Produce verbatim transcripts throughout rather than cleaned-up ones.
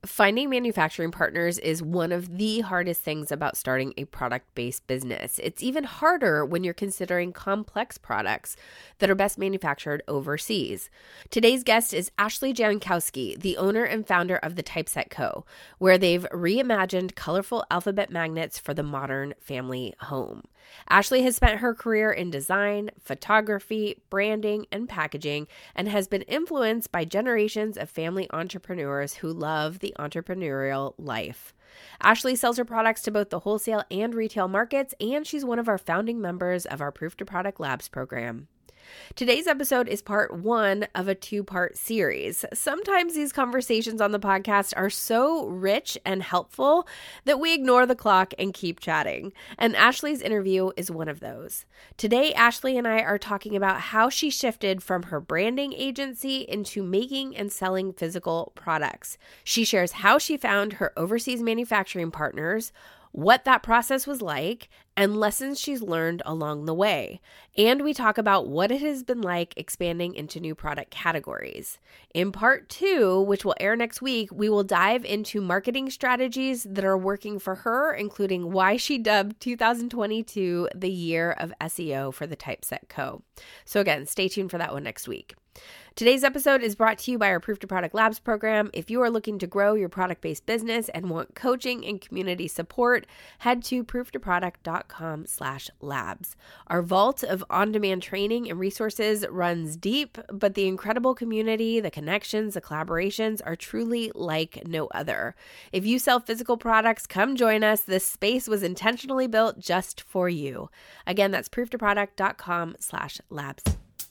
Finding manufacturing partners is one of the hardest things about starting a product-based business. It's even harder when you're considering complex products that are best manufactured overseas. Today's guest is Ashley Jankowski, the owner and founder of The Typeset Co., where they've reimagined colorful alphabet magnets for the modern family home. Ashley has spent her career in design, photography, branding, and packaging, and has been influenced by generations of family entrepreneurs who love the entrepreneurial life. Ashley sells her products to both the wholesale and retail markets, and she's one of our founding members of our Proof to Product Labs program. Today's episode is part one of a two-part series. Sometimes these conversations on the podcast are so rich and helpful that we ignore the clock and keep chatting. And Ashley's interview is one of those. Today, Ashley and I are talking about how she shifted from her branding agency into making and selling physical products. She shares how she found her overseas manufacturing partners, what that process was like, and lessons she's learned along the way. And we talk about what it has been like expanding into new product categories. In part two, which will air next week, we will dive into marketing strategies that are working for her, including why she dubbed two thousand twenty-two the year of S E O for The Typeset Co. So again, stay tuned for that one next week. Today's episode is brought to you by our Proof to Product Labs program. If you are looking to grow your product-based business and want coaching and community support, head to proof2product.com slash labs. Our vault of on-demand training and resources runs deep, but the incredible community, the connections, the collaborations are truly like no other. If you sell physical products, come join us. This space was intentionally built just for you. Again, that's proof2product.com slash labs.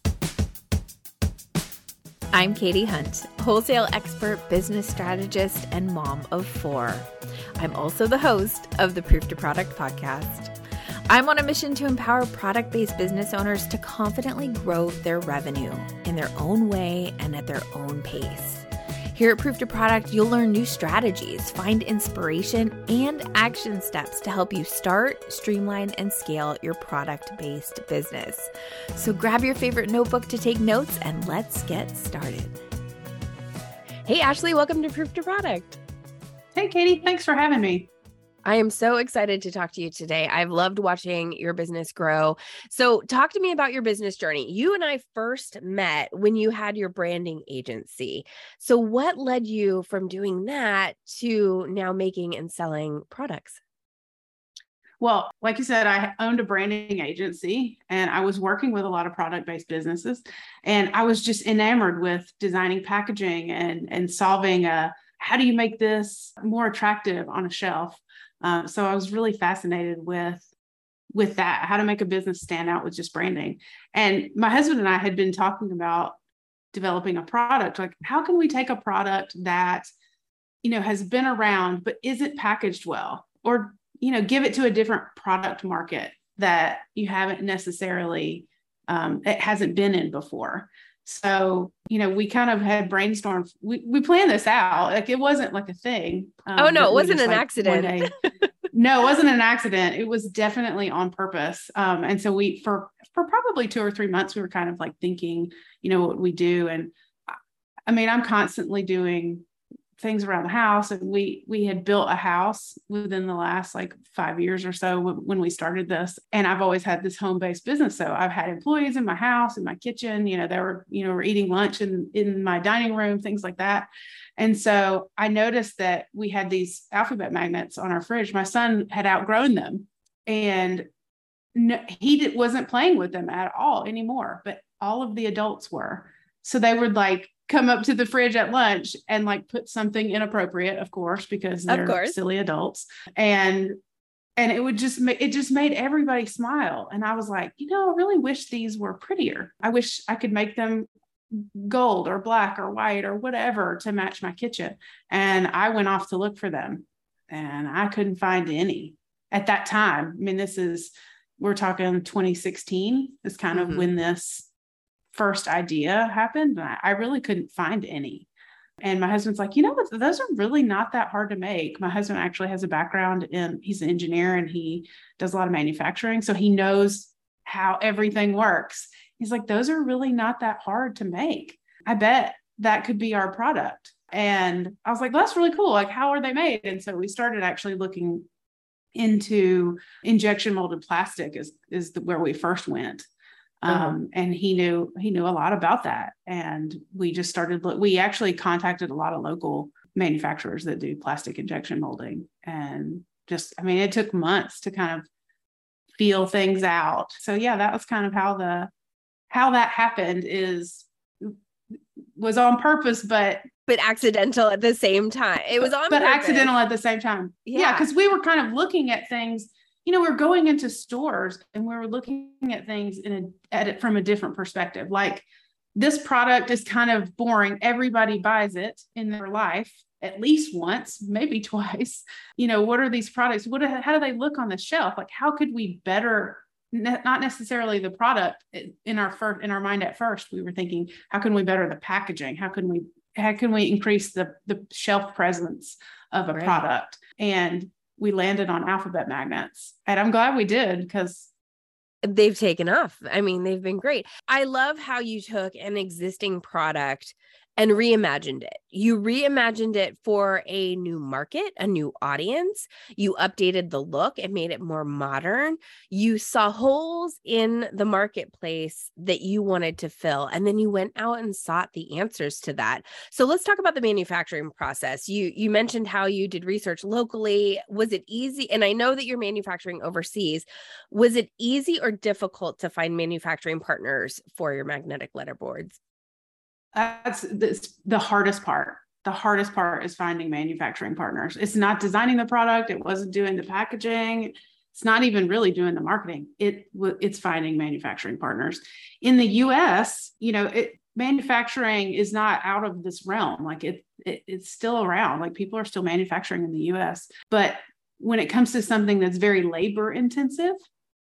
I'm Katie Hunt, wholesale expert, business strategist, and mom of four. I'm also the host of the Proof to Product podcast. I'm on a mission to empower product-based business owners to confidently grow their revenue in their own way and at their own pace. Here at Proof to Product, you'll learn new strategies, find inspiration, and action steps to help you start, streamline, and scale your product-based business. So grab your favorite notebook to take notes and let's get started. Hey, Ashley, welcome to Proof to Product. Hey, Katie, thanks for having me. I am so excited to talk to you today. I've loved watching your business grow. So talk to me about your business journey. You and I first met when you had your branding agency. So what led you from doing that to now making and selling products? Well, like you said, I owned a branding agency and I was working with a lot of product-based businesses. And I was just enamored with designing packaging and, and solving a, how do you make this more attractive on a shelf? Um, so I was really fascinated with, with that, how to make a business stand out with just branding. And my husband and I had been talking about developing a product. Like, how can we take a product that, you know, has been around, but isn't packaged well, or, you know, give it to a different product market that you haven't necessarily, um, it hasn't been in before. So, you know, we kind of had brainstormed, we, we planned this out. Like, it wasn't like a thing. Um, oh, no, it wasn't just, an like, accident. No, it wasn't an accident. It was definitely on purpose. Um, and so we, for, for probably two or three months, we were kind of like thinking, you know, what we do. And I mean, I'm constantly doing things around the house, and we we had built a house within the last like five years or so w- when we started this. And I've always had this home-based business. So I've had employees in my house, in my kitchen, you know, they were, you know, were eating lunch in, in my dining room, things like that. And so I noticed that we had these alphabet magnets on our fridge. My son had outgrown them, and no, he did, wasn't playing with them at all anymore, but all of the adults were. So they would like come up to the fridge at lunch and like put something inappropriate, of course, because they're course. silly adults. And, and it would just make, it just made everybody smile. And I was like, you know, I really wish these were prettier. I wish I could make them gold or black or white or whatever to match my kitchen. And I went off to look for them, and I couldn't find any at that time. I mean, this is, we're talking twenty sixteen is kind mm-hmm. of when this first idea happened. I, I really couldn't find any. And my husband's like, you know, those are really not that hard to make. My husband actually has a background in, he's an engineer and he does a lot of manufacturing. So he knows how everything works. He's like, those are really not that hard to make. I bet that could be our product. And I was like, well, that's really cool. Like, how are they made? And so we started actually looking into injection molded plastic is, is the, where we first went. Um, uh-huh. And he knew, he knew a lot about that. And we just started, we actually contacted a lot of local manufacturers that do plastic injection molding. And just, I mean, it took months to kind of feel things out. So yeah, that was kind of how the, how that happened is, was on purpose, but but accidental at the same time. It was on but purpose. accidental at the same time. Yeah, because yeah, we were kind of looking at things, you know, we we're going into stores and we were looking at things in a at it from a different perspective. Like, this product is kind of boring. Everybody buys it in their life at least once, maybe twice. You know, what are these products? What how do they look on the shelf? Like, how could we better, not necessarily the product in our first, in our mind at first, we were thinking, how can we better the packaging? How can we, how can we increase the, the shelf presence of a right. product? And we landed on alphabet magnets, and I'm glad we did, because they've taken off. I mean, they've been great. I love how you took an existing product and reimagined it. You reimagined it for a new market, a new audience. You updated the look and made it more modern. You saw holes in the marketplace that you wanted to fill, and then you went out and sought the answers to that. So let's talk about the manufacturing process. You you mentioned how you did research locally. Was it easy? And I know that you're manufacturing overseas. Was it easy or difficult to find manufacturing partners for your magnetic letterboards? That's this, the hardest part. The hardest part is finding manufacturing partners. It's not designing the product. It wasn't doing the packaging. It's not even really doing the marketing. It it's finding manufacturing partners. In the U S, you know, it, manufacturing is not out of this realm. Like it, it it's still around. Like, people are still manufacturing in the U S. But when it comes to something that's very labor intensive,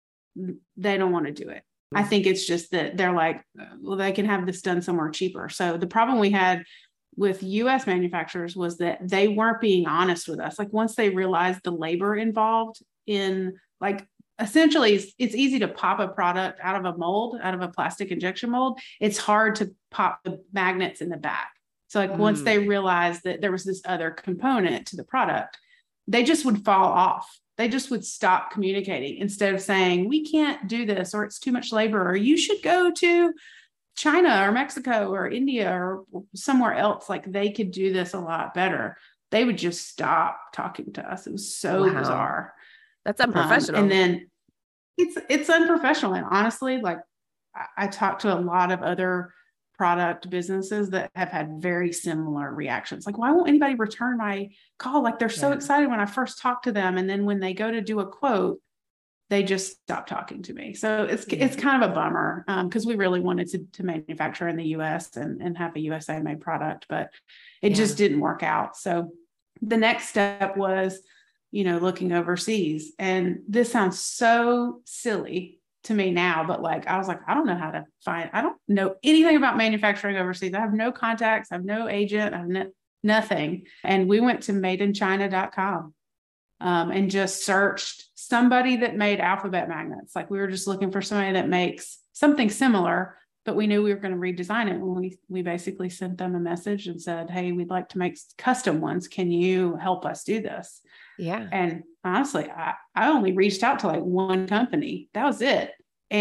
they don't want to do it. I think it's just that they're like, well, they can have this done somewhere cheaper. So the problem we had with U S manufacturers was that they weren't being honest with us. Like, once they realized the labor involved in, like, essentially it's, it's easy to pop a product out of a mold, out of a plastic injection mold. It's hard to pop the magnets in the back. So like mm. once they realized that there was this other component to the product, they just would fall off. They just would stop communicating, instead of saying, we can't do this, or it's too much labor, or you should go to China or Mexico or India or somewhere else. Like, they could do this a lot better. They would just stop talking to us. It was so wow. bizarre. That's unprofessional. Um, and then it's, it's unprofessional. And honestly, like, I, I talked to a lot of other product businesses that have had very similar reactions. Like, why won't anybody return my call? Like, they're so yeah. excited when I first talk to them. And then when they go to do a quote, they just stop talking to me. So it's, yeah. it's kind of a bummer, um, because we really wanted to, to manufacture in the U S and, and have a U S A made product, but it yeah. just didn't work out. So the next step was, you know, looking overseas. And this sounds so silly to me now, but like, I was like, I don't know how to find, I don't know anything about manufacturing overseas. I have no contacts. I have no agent. I have no, nothing. And we went to made in china dot com um, and just searched somebody that made alphabet magnets. Like, we were just looking for somebody that makes something similar, but we knew we were going to redesign it. And we, we basically sent them a message and said, hey, we'd like to make custom ones. Can you help us do this? Yeah. And honestly, I, I only reached out to like one company. That was it.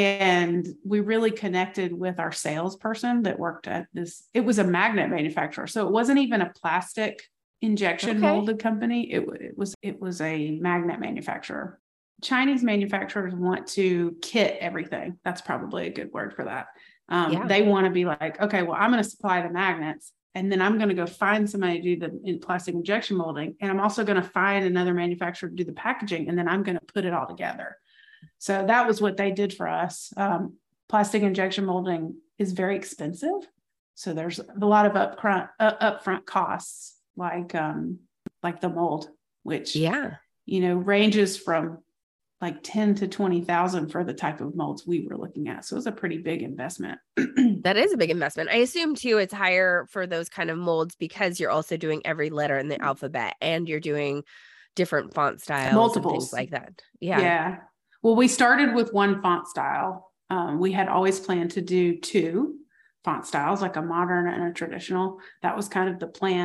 And we really connected with our salesperson that worked at this. It was a magnet manufacturer. So it wasn't even a plastic injection okay. molded company. It, it was, it was a magnet manufacturer. Chinese manufacturers want to kit everything. That's probably a good word for that. Um, yeah. They want to be like, okay, well, I'm going to supply the magnets, and then I'm going to go find somebody to do the in plastic injection molding. And I'm also going to find another manufacturer to do the packaging. And then I'm going to put it all together. So that was what they did for us. Um, plastic injection molding is very expensive. So there's a lot of upfront, uh, upfront costs, like, um, like the mold, which, yeah, you know, ranges from like ten to twenty thousand for the type of molds we were looking at. So it was a pretty big investment. That is a big investment. I assume too, it's higher for those kind of molds because you're also doing every letter in the alphabet and you're doing different font styles, multiples, and things like that. Yeah. Yeah. Well, we started with one font style. Um, we had always planned to do two font styles, like a modern and a traditional. That was kind of the plan.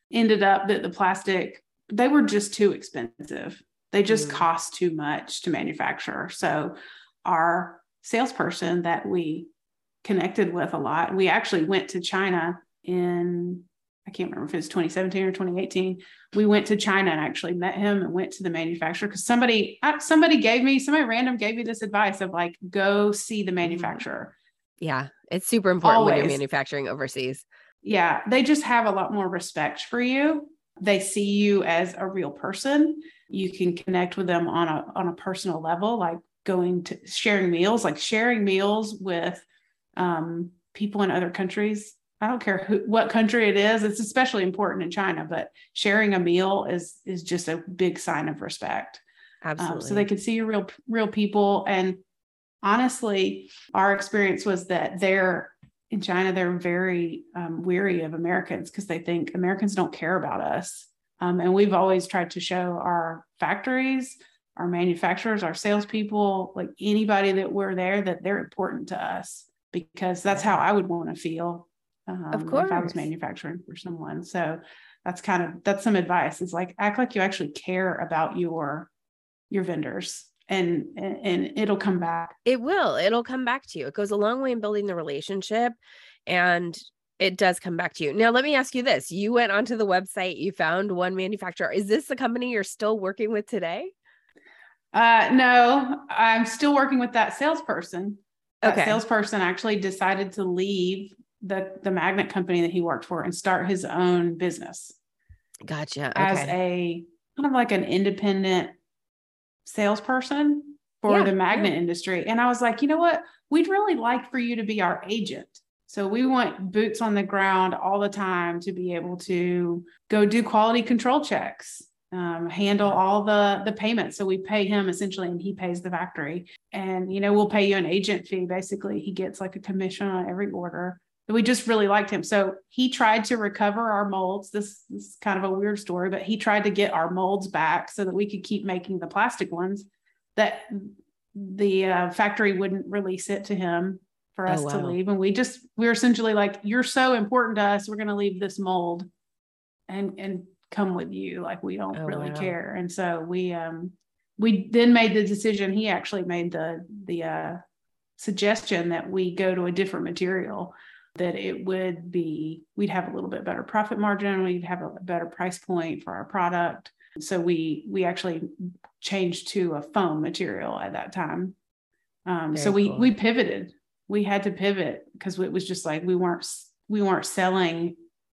ended up that the plastic, they were just too expensive. They just mm. cost too much to manufacture. So our salesperson that we connected with a lot, we actually went to China in, I can't remember if it was twenty seventeen or twenty eighteen. We went to China and actually met him and went to the manufacturer because somebody, somebody gave me, somebody random gave me this advice of like, go see the manufacturer. Yeah. It's super important Always. When you're manufacturing overseas. Yeah. They just have a lot more respect for you. They see you as a real person. You can connect with them on a, on a personal level, like going to sharing meals, like sharing meals with um, people in other countries. I don't care who, what country it is. It's especially important in China, but sharing a meal is, is just a big sign of respect. Absolutely. Um, so they can see your real, real people. And honestly, our experience was that they're in China, they're very um, weary of Americans because they think Americans don't care about us. Um, and we've always tried to show our factories, our manufacturers, our salespeople, like anybody that we're there, that they're important to us, because that's how I would want to feel. Um, of course. If I was manufacturing for someone. So that's kind of, that's some advice. It's like, act like you actually care about your, your vendors and, and, and it'll come back. It will, it'll come back to you. It goes a long way in building the relationship, and it does come back to you. Now, let me ask you this. You went onto the website, you found one manufacturer. Is this the company you're still working with today? Uh, no, I'm still working with that salesperson. That okay. salesperson actually decided to leave the the magnet company that he worked for and start his own business. Gotcha. Okay. As a kind of like an independent salesperson for yeah, the magnet yeah. industry. And I was like, you know what? We'd really like for you to be our agent. So we want boots on the ground all the time to be able to go do quality control checks, um, handle all the, the payments. So we pay him essentially, and he pays the factory. And, you know, we'll pay you an agent fee. Basically, he gets like a commission on every order. We just really liked him. So he tried to recover our molds. This, this is kind of a weird story, but he tried to get our molds back so that we could keep making the plastic ones. That the uh, factory wouldn't release it to him for us oh, wow. to leave. And we just, we were essentially like, you're so important to us. We're going to leave this mold and, and come with you. Like, we don't oh, really wow. care. And so we, um, we then made the decision. He actually made the, the uh, suggestion that we go to a different material, that it would be, we'd have a little bit better profit margin. We'd have a better price point for our product. So we, we actually changed to a foam material at that time. Um, so we, cool. we pivoted, we had to pivot because it was just like, we weren't, we weren't selling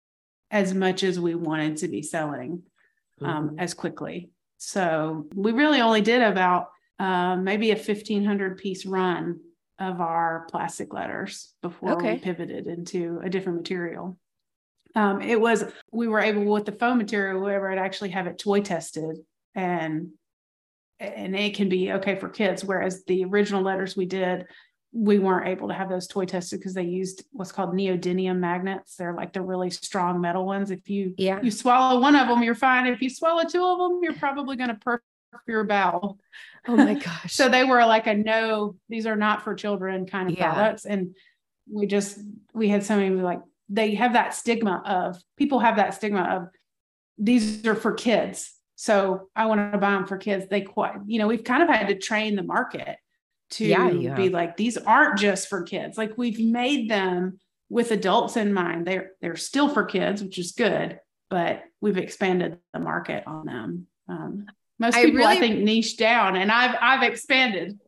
as much as we wanted to be selling um, mm-hmm. as quickly. So we really only did about uh, maybe a fifteen hundred piece run of our plastic letters before okay. we pivoted into a different material. Um, it was, we were able with the foam material, we were to actually have it toy tested, and, and it can be okay for kids. Whereas the original letters we did, we weren't able to have those toy tested because they used what's called neodymium magnets. They're like the really strong metal ones. If you, yeah. you swallow one of them, you're fine. If you swallow two of them, you're probably going to perk your bowel. Oh my gosh. So they were like a no, these are not for children kind of yeah. products. And we just, we had so many like, they have that stigma of, people have that stigma of these are for kids. So I want to buy them for kids. They quite, you know, we've kind of had to train the market to yeah, be like, these aren't just for kids. Like, we've made them with adults in mind. They're, they're still for kids, which is good, but we've expanded the market on them. Um, most I people, really... I think, niche down, and I've, I've expanded.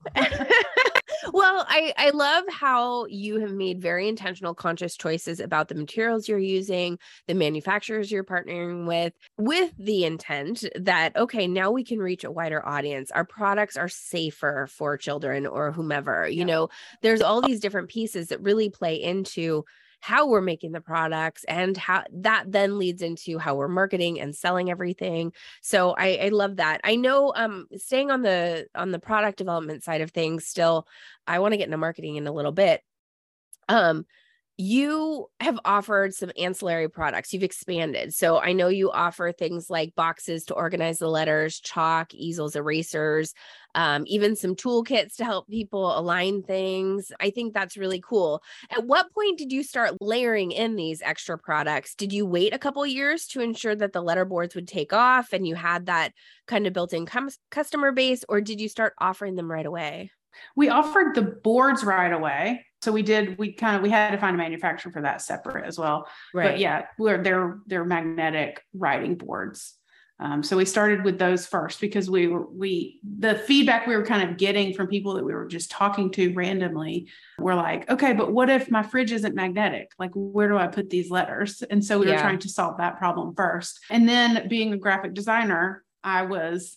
Well, I, I love how you have made very intentional, conscious choices about the materials you're using, the manufacturers you're partnering with, with the intent that, okay, now we can reach a wider audience. Our products are safer for children or whomever, you yeah. know, there's all these different pieces that really play into how we're making the products, and how that then leads into how we're marketing and selling everything. So I, I love that. I know, um, staying on the, on the product development side of things still, I want to get into marketing in a little bit. Um, You have offered some ancillary products. You've expanded. So I know you offer things like boxes to organize the letters, chalk, easels, erasers, um, even some toolkits to help people align things. I think that's really cool. At what point did you start layering in these extra products? Did you wait a couple of years to ensure that the letter boards would take off and you had that kind of built-in com- customer base, or did you start offering them right away? We offered the boards right away. So we did, we kind of, we had to find a manufacturer for that separate as well. Right. But yeah, we're, they're, they're magnetic writing boards. Um, so we started with those first because we were, we, the feedback we were kind of getting from people that we were just talking to randomly were like, okay, but what if my fridge isn't magnetic? Like, where do I put these letters? And so we yeah. were trying to solve that problem first. And then being a graphic designer, I was,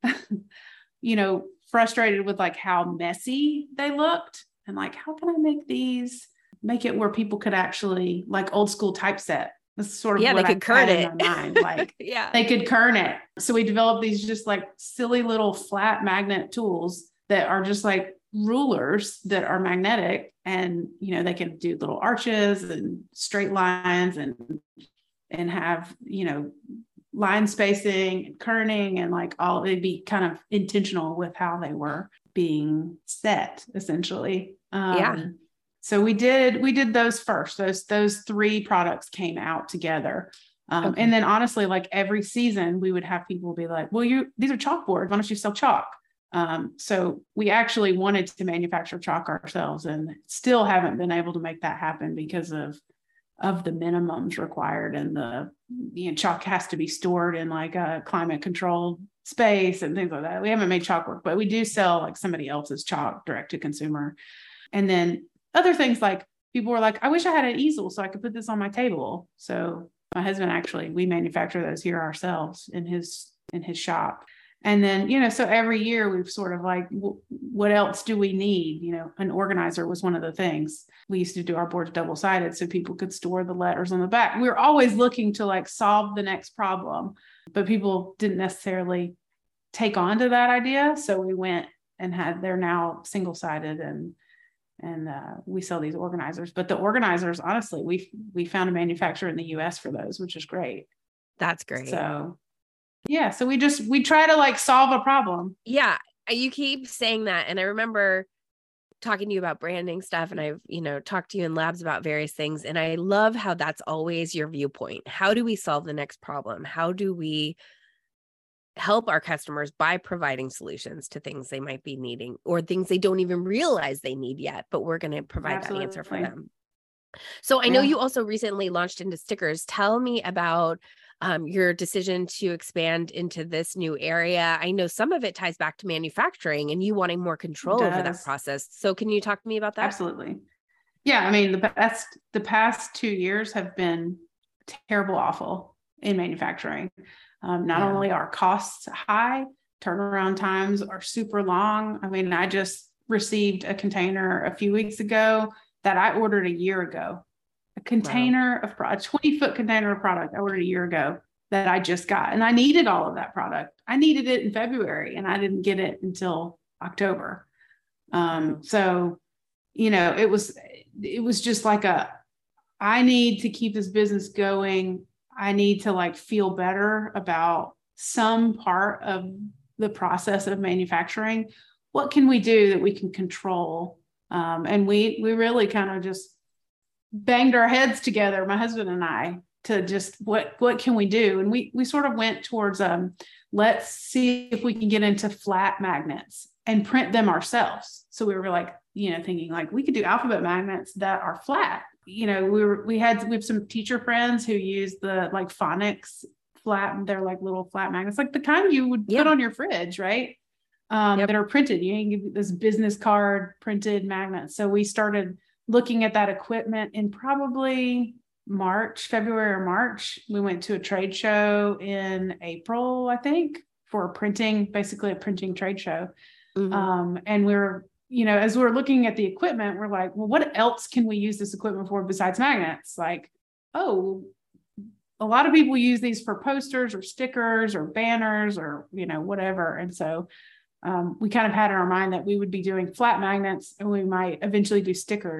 you know, frustrated with like how messy they looked. And like, how can I make these, make it where people could actually, like old school typeset? That's sort of yeah, what they could I kern had it. in my mind. Like, yeah, they could kern it. So we developed these just like silly little flat magnet tools that are just like rulers that are magnetic, and you know they can do little arches and straight lines and and have you know line spacing and kerning and like all. It'd be kind of intentional with how they were being set, essentially. Um, yeah. So we did, we did those first, those, those three products came out together. Um, Okay. And then honestly, like every season we would have people be like, well, you, these are chalkboard. Why don't you sell chalk? Um, so we actually wanted to manufacture chalk ourselves and still haven't been able to make that happen because of, of the minimums required. And the, you know, chalk has to be stored in like a climate controlled space and things like that. We haven't made chalk work, but we do sell like somebody else's chalk direct to consumer. And then other things like people were like, I wish I had an easel so I could put this on my table. So my husband, actually, we manufacture those here ourselves in his, in his shop. And then, you know, so every year we've sort of like, w- what else do we need? You know, an organizer was one of the things. We used to do our boards double-sided so people could store the letters on the back. We were always looking to like solve the next problem, but people didn't necessarily take on to that idea. So we went and had, they're now single-sided and And uh, we sell these organizers, but the organizers, honestly, we we found a manufacturer in the U S for those, which is great. That's great. So, yeah. So we just, we try to like solve a problem. Yeah. You keep saying that. And I remember talking to you about branding stuff, and I've, you know, talked to you in labs about various things. And I love how that's always your viewpoint. How do we solve the next problem? How do we help our customers by providing solutions to things they might be needing or things they don't even realize they need yet, but we're going to provide Absolutely. that answer for them. So I yeah. know you also recently launched into stickers. Tell me about um, your decision to expand into this new area. I know some of it ties back to manufacturing and you wanting more control over that process. So can you talk to me about that? Absolutely. Yeah. I mean, the past, the past two years have been terrible, awful in manufacturing. Um, not yeah. only are costs high, turnaround times are super long. I mean, I just received a container a few weeks ago that I ordered a year ago. A container wow. of product, a twenty foot container of product I ordered a year ago that I just got. And I needed all of that product. I needed it in February and I didn't get it until October. Um, so, you know, it was, it was just like a, I need to keep this business going. I need to like feel better about some part of the process of manufacturing. What can we do that we can control? Um, and we, we really kind of just banged our heads together, my husband and I, to just, what, what can we do? And we, we sort of went towards, um, let's see if we can get into flat magnets and print them ourselves. So we were like, you know, thinking like we could do alphabet magnets that are flat. You know, we were, we had, we have some teacher friends who use the like phonics flat, they're like little flat magnets, like the kind you would yeah. put on your fridge, right? Um, yep. That are printed. You can give this business card printed magnets. So we started looking at that equipment in probably March, February or March. We went to a trade show in April, I think, for printing, basically a printing trade show. Mm-hmm. Um, and we were, you know, as we're looking at the equipment, we're like, well, what else can we use this equipment for besides magnets? Like, oh, a lot of people use these for posters or stickers or banners or, you know, whatever. And so um, we kind of had in our mind that we would be doing flat magnets and we might eventually do stickers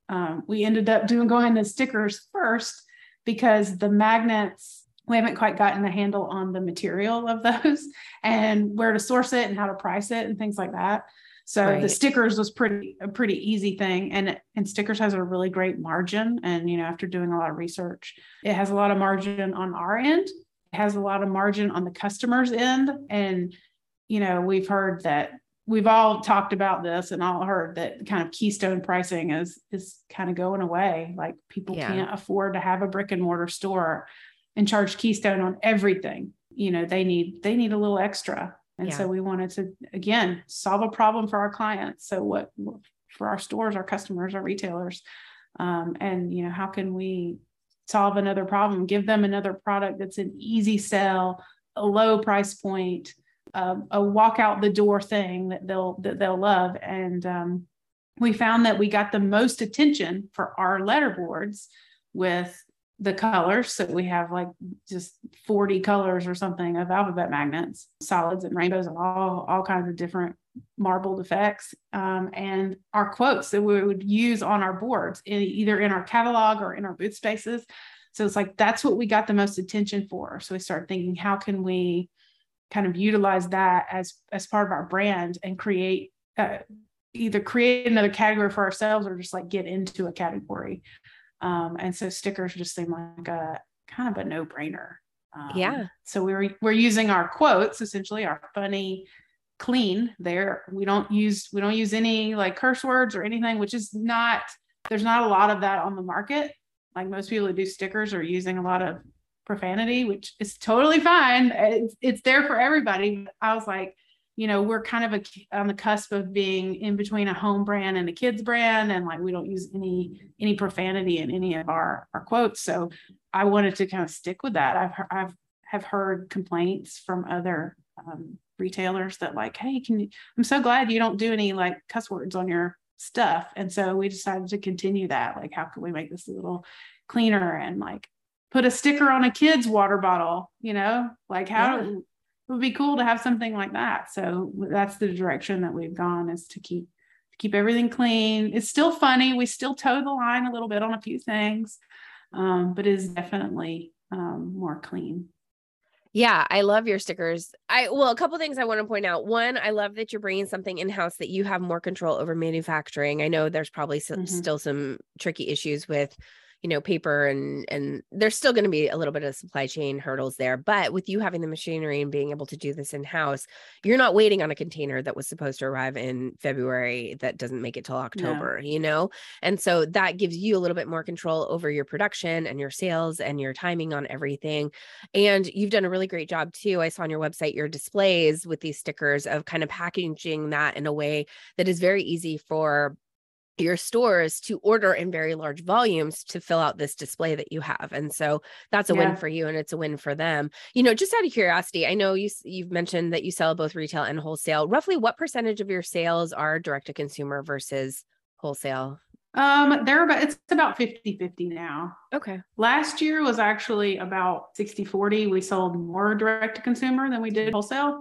um, we ended up doing going to stickers first because the magnets, we haven't quite gotten a handle on the material of those and where to source it and how to price it and things like that. So right. the stickers was pretty, a pretty easy thing. And, and stickers has a really great margin. And, you know, after doing a lot of research, it has a lot of margin on our end. It has a lot of margin on the customer's end. And, you know, we've heard that we've all talked about this and all heard that kind of keystone pricing is, is kind of going away. Like people yeah. can't afford to have a brick and mortar store and charge keystone on everything. You know, they need, they need a little extra. And yeah. so we wanted to, again, solve a problem for our clients. So what, for our stores, our customers, our retailers, um, and, you know, how can we solve another problem, give them another product that's an easy sell, a low price point, uh, a walk out the door thing that they'll, that they'll love. And um, we found that we got the most attention for our letterboards with the colors. So we have like just forty colors or something of alphabet magnets, solids and rainbows and all, all kinds of different marbled effects. Um, and our quotes that we would use on our boards, in, either in our catalog or in our booth spaces. So it's like, that's what we got the most attention for. So we started thinking, how can we kind of utilize that as, as part of our brand and create, uh, either create another category for ourselves or just like get into a category. Um, and so stickers just seem like a kind of a no-brainer. Um, yeah. So we're, we're using our quotes, essentially our funny, clean there. We don't use, we don't use any like curse words or anything, which is not, there's not a lot of that on the market. Like most people who do stickers are using a lot of profanity, which is totally fine. It's, it's there for everybody. But I was like, you know, we're kind of a, on the cusp of being in between a home brand and a kids brand. And like, we don't use any, any profanity in any of our, our quotes. So I wanted to kind of stick with that. I've, I've, have heard complaints from other um, retailers that like, hey, can you, I'm so glad you don't do any like cuss words on your stuff. And so we decided to continue that. Like, how can we make this a little cleaner and like put a sticker on a kid's water bottle, you know, like how yeah. it would be cool to have something like that. So that's the direction that we've gone, is to keep keep everything clean. It's still funny. We still toe the line a little bit on a few things, um, but it is definitely um, more clean. Yeah, I love your stickers. I well, a couple things I want to point out. One, I love that you're bringing something in-house that you have more control over manufacturing. I know there's probably s- mm-hmm. still some tricky issues with, you know, paper and, and there's still going to be a little bit of supply chain hurdles there, but with you having the machinery and being able to do this in-house, you're not waiting on a container that was supposed to arrive in February that doesn't make it till October, no. you know? And so that gives you a little bit more control over your production and your sales and your timing on everything. And you've done a really great job too. I saw on your website, your displays with these stickers of kind of packaging that in a way that is very easy for your stores to order in very large volumes to fill out this display that you have. And so that's a yeah. win for you and it's a win for them. You know, just out of curiosity, I know you, you've mentioned that you sell both retail and wholesale. Roughly what percentage of your sales are direct to consumer versus wholesale? Um, they're about, it's about fifty fifty now. Okay. Last year was actually about sixty forty. We sold more direct to consumer than we did wholesale.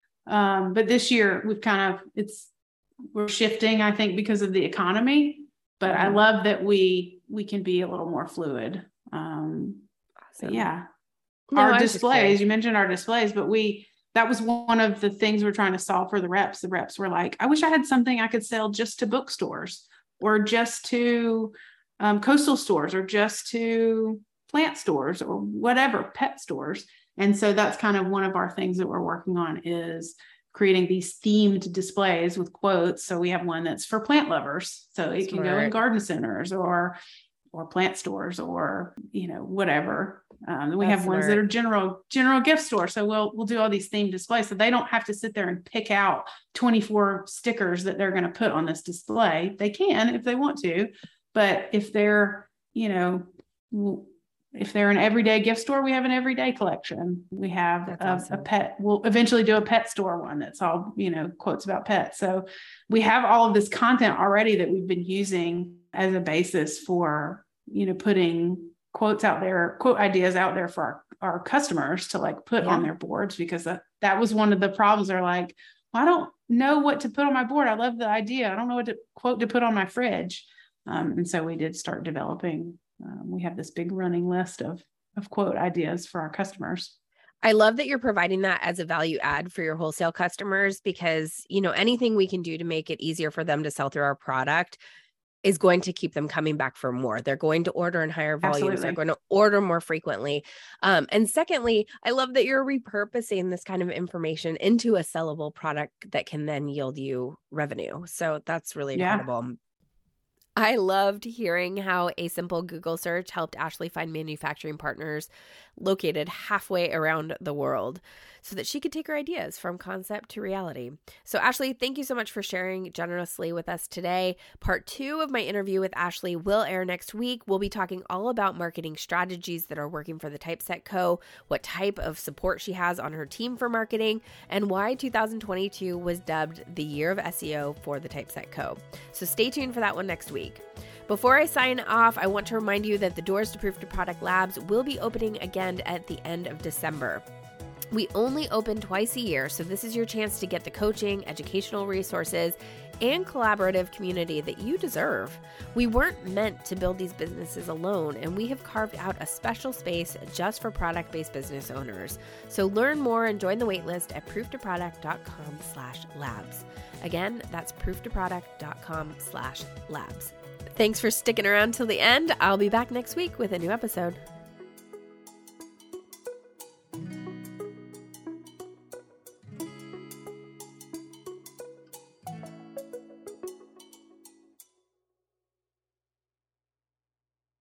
Um, but this year we've kind of, it's, we're shifting, I think, because of the economy, but mm-hmm. I love that we, we can be a little more fluid. Um, awesome. Yeah. No, our displays, you mentioned our displays, but we, that was one of the things we're trying to solve for the reps. The reps were like, I wish I had something I could sell just to bookstores or just to um, coastal stores or just to plant stores or whatever, pet stores. And so that's kind of one of our things that we're working on, is creating these themed displays with quotes. So we have one that's for plant lovers. So it Smart. Can go in garden centers or, or plant stores or, you know, whatever. Um, we that's have ones smart. That are general, general gift stores. So we'll, we'll do all these themed displays. So they don't have to sit there and pick out twenty-four stickers that they're going to put on this display. They can, if they want to, but if they're, you know, if they're an everyday gift store, we have an everyday collection. We have a, awesome. a pet. We'll eventually do a pet store one that's all, you know, quotes about pets. So we have all of this content already that we've been using as a basis for, you know, putting quotes out there, quote ideas out there for our, our customers to like put yeah. on their boards, because that, that was one of the problems. They're like, well, I don't know what to put on my board. I love the idea. I don't know what to quote to put on my fridge. Um, and so we did start developing. Um, we have this big running list of, of quote ideas for our customers. I love that you're providing that as a value add for your wholesale customers, because, you know, anything we can do to make it easier for them to sell through our product is going to keep them coming back for more. They're going to order in higher volumes. Absolutely. They're going to order more frequently. Um, and secondly, I love that you're repurposing this kind of information into a sellable product that can then yield you revenue. So that's really incredible. Yeah. I loved hearing how a simple Google search helped Ashley find manufacturing partners located halfway around the world so that she could take her ideas from concept to reality. So Ashley, thank you so much for sharing generously with us today. Part two of my interview with Ashley will air next week. We'll be talking all about marketing strategies that are working for the Typeset Co., what type of support she has on her team for marketing, and why two thousand twenty-two was dubbed the year of S E O for the Typeset Co. So stay tuned for that one next week. Before I sign off, I want to remind you that the doors to Proof to Product Labs will be opening again at the end of December. We only open twice a year, so this is your chance to get the coaching, educational resources, and collaborative community that you deserve. We weren't meant to build these businesses alone, and we have carved out a special space just for product-based business owners. So learn more and join the waitlist at proof to product dot com slash labs. Again, that's proof to product dot com slash labs. Thanks for sticking around till the end. I'll be back next week with a new episode.